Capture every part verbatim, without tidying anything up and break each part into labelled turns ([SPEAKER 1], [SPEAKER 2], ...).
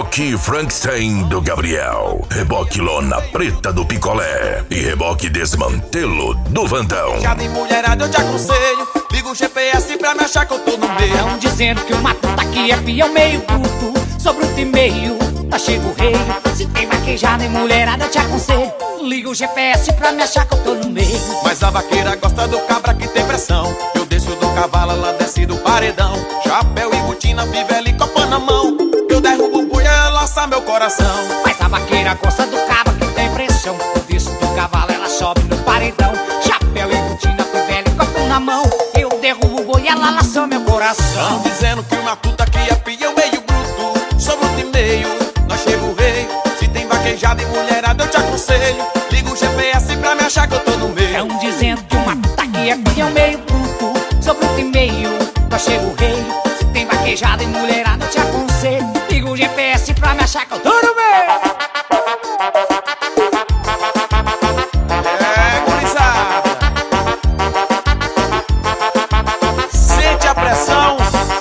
[SPEAKER 1] Reboque Frankenstein do Gabriel, reboque lona preta do Picolé e reboque desmantelo do Vandão.
[SPEAKER 2] Já de mulherada eu te aconselho, liga o G P S pra me achar que eu tô no meio.
[SPEAKER 3] Tão dizendo que o mato tá aqui é peão meio bruto, sou bruto e meio, tá chego o rei. Se tem vaquejada e mulherada eu te aconselho, liga o G P S pra me achar que eu tô no meio.
[SPEAKER 2] Mas a vaqueira gosta do cabra que tem pressão, eu desço do cavalo, ela desce do paredão. Chapéu e botina, fivela e copa na mão, eu derrubo o boi, ela laça meu coração.
[SPEAKER 3] Mas a vaqueira gosta do cabra que tem pressão, eu desço do cavalo, ela sobe no paredão. Chapéu e botina, fivela e copa na mão, eu derrubo o boi, ela laça meu coração.
[SPEAKER 2] Tão dizendo que uma puta que é peão meio bruto, sou bruto e meio, nós chega o rei. Se tem vaquejada e mulherada eu te aconselho, liga o G P S pra me achar que eu tô no meio.
[SPEAKER 3] Tão dizendo que uma puta que é peão meio bruto, sou bruto e meio, nós chega o rei. Se tem vaquejada e mulherada eu te aconselho, liga o G P S pra me achar que eu tô no meio.
[SPEAKER 2] É, gurizada, sente a pressão.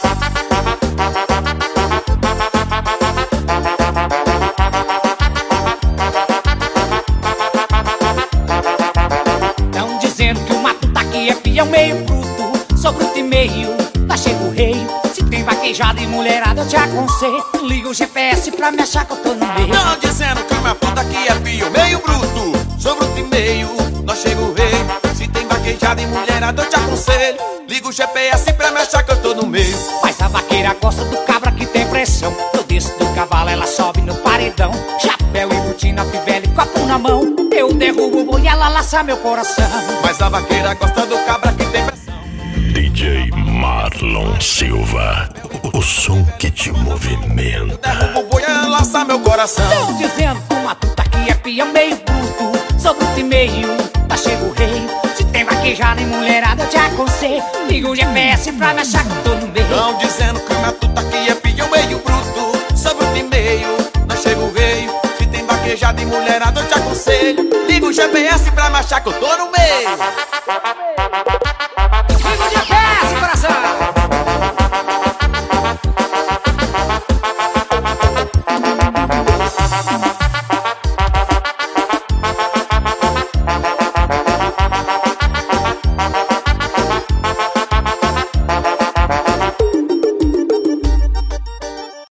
[SPEAKER 3] Tão dizendo que o mato tá aqui é peão meio bruto, sou bruto e meio, tá chego o rei. Se tem vaquejada e mulherada eu te aconselho, liga o G P S pra me achar que eu tô no meio.
[SPEAKER 2] Não dizendo que uma puta que é peão meio bruto, sou bruto e meio, nós chega o rei. Se tem vaquejada e mulherada eu te aconselho, liga o G P S pra me achar que eu tô no meio.
[SPEAKER 3] Mas a vaqueira gosta do cabra que tem pressão, eu desço do cavalo, ela sobe no paredão. Chapéu e botina, fivela e copo na mão, eu derrubo o boi e ela laça meu coração.
[SPEAKER 2] Mas a vaqueira gosta do cabra que tem pressão.
[SPEAKER 1] D J Marlon Silva, o som que te movimenta.
[SPEAKER 2] Derrubo o boi, ela laça meu coração.
[SPEAKER 3] Tão dizendo que o mato tá aqui é peão meio bruto, sou bruto e meio, tá chego o rei. Se tem vaquejada e mulherada eu te aconselho, liga o G P S pra me achar que eu tô no meio.
[SPEAKER 2] Não dizendo que uma tuta aqui é peão meio bruto, sou bruto e meio, nós chega o rei. Se tem vaquejada e mulherada eu te aconselho, liga o G P S pra me achar que eu tô no meio.